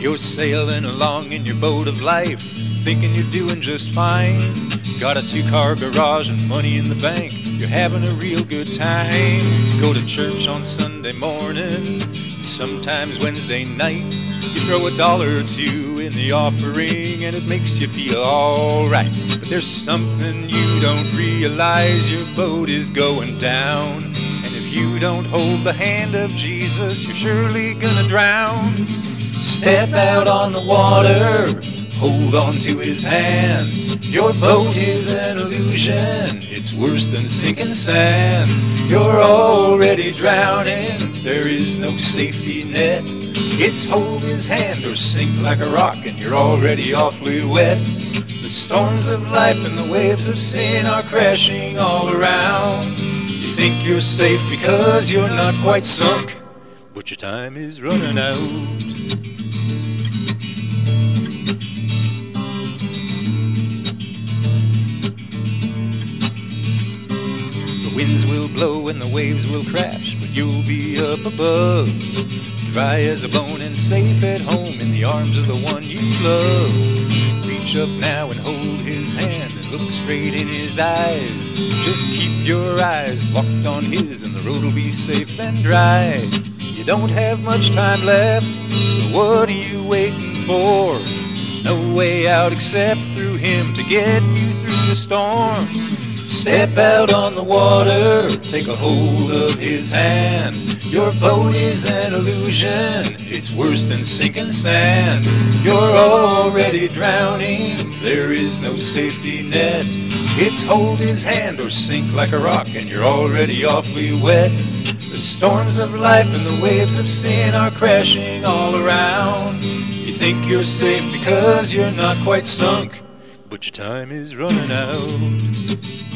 You're sailing along in your boat of life, thinking you're doing just fine. Got a 2-car garage and money in the bank, you're having a real good time. Go to church on Sunday morning, sometimes Wednesday night. You throw $1 or $2 in the offering and it makes you feel alright. But there's something you don't realize, your boat is going down. And if you don't hold the hand of Jesus, you're surely gonna drown. Step out on the water, hold on to his hand. Your boat is an illusion, it's worse than sinking sand. You're already drowning, there is no safety net. It's hold his hand or sink like a rock and you're already awfully wet. The storms of life and the waves of sin are crashing all around. You think you're safe because you're not quite sunk, but your time is running out. The winds will blow and the waves will crash, but you'll be up above, dry as a bone and safe at home in the arms of the one you love. Reach up now and hold his hand and look straight in his eyes. Just keep your eyes locked on his and the road will be safe and dry. You don't have much time left, so what are you waiting for? No way out except through him to get you through the storm. Step out on the water, take a hold of his hand. Your boat is an illusion, it's worse than sinking sand. You're already drowning, there is no safety net. It's hold his hand or sink like a rock and you're already awfully wet. The storms of life and the waves of sin are crashing all around. You think you're safe because you're not quite sunk, but your time is running out.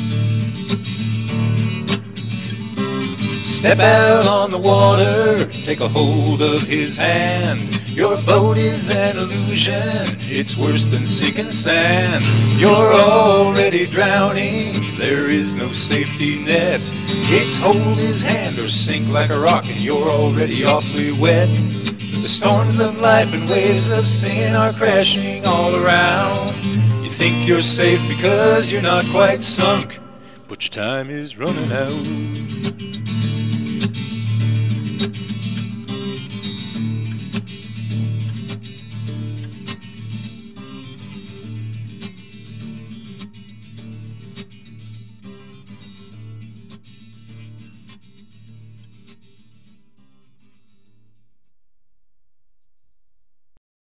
Step out on the water, take a hold of his hand. Your boat is an illusion, it's worse than sinking sand. You're already drowning, there is no safety net. It's hold his hand or sink like a rock and you're already awfully wet. The storms of life and waves of sin are crashing all around. You think you're safe because you're not quite sunk, but your time is running out.